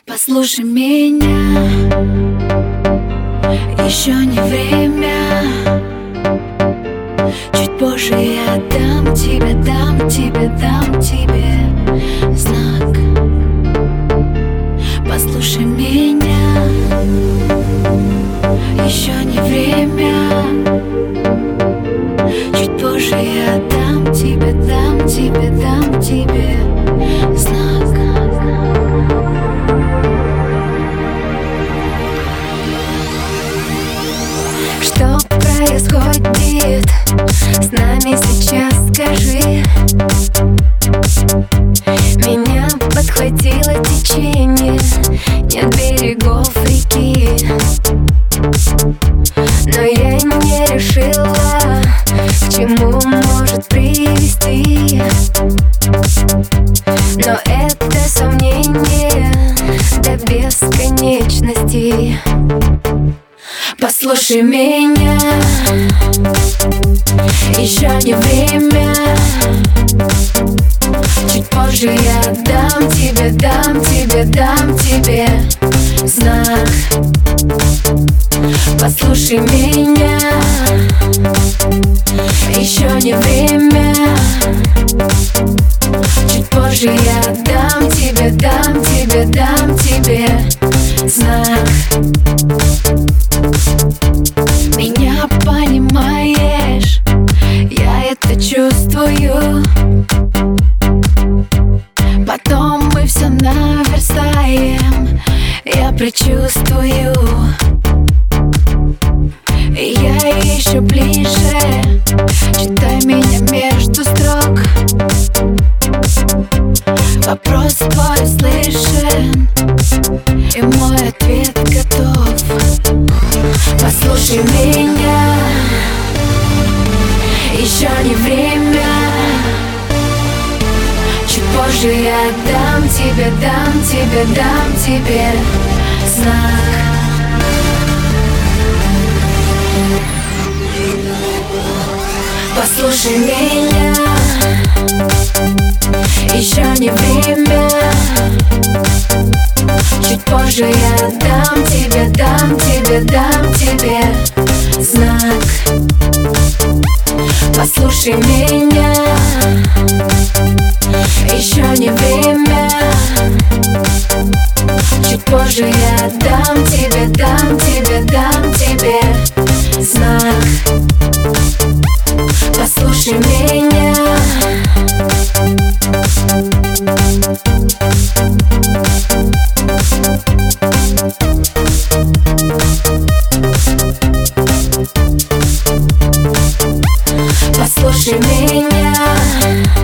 Послушай меня, еще не время. Чуть позже я дам тебе знак. Послушай меня, еще не время. Чуть позже я дам тебе знак. Что происходит с нами сейчас, скажи? Меня подхватило течение, нет берегов реки. Но я не решила, к чему может привести. Но это сомнение до бесконечности. Послушай меня, еще не время. Чуть позже я дам тебе знак. Послушай меня, еще не время. Чуть позже я дам тебе знак. Меня понимаешь, я это чувствую. Потом мы все наверстаем, я предчувствую. И я еще ближе, читай меня между строк. Вопрос твой слышен, и мой ответ готов. Послушай меня, еще не время. Чуть позже я дам тебе знак. Послушай меня, еще не время. Чуть позже я дам тебе знак. Послушай меня, еще не время. Чуть позже я дам тебе знак. Послушай меня. Послушай меня.